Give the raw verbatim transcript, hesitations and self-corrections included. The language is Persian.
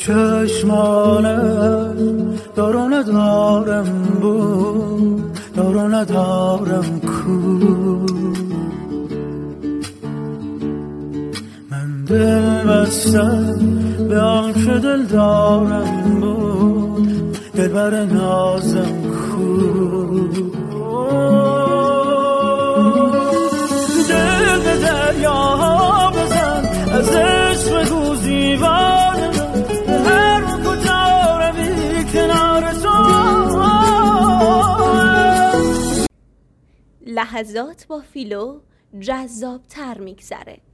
چشمانه دارو ندارم بود دارو ندارم کو من دل بستم به آن که دل دارم بود دل بر نازم کو دل به دریا بزن از عشق گوزیوان هر کجا روی کنار تو لحظات با فیلو جذاب تر میگذره.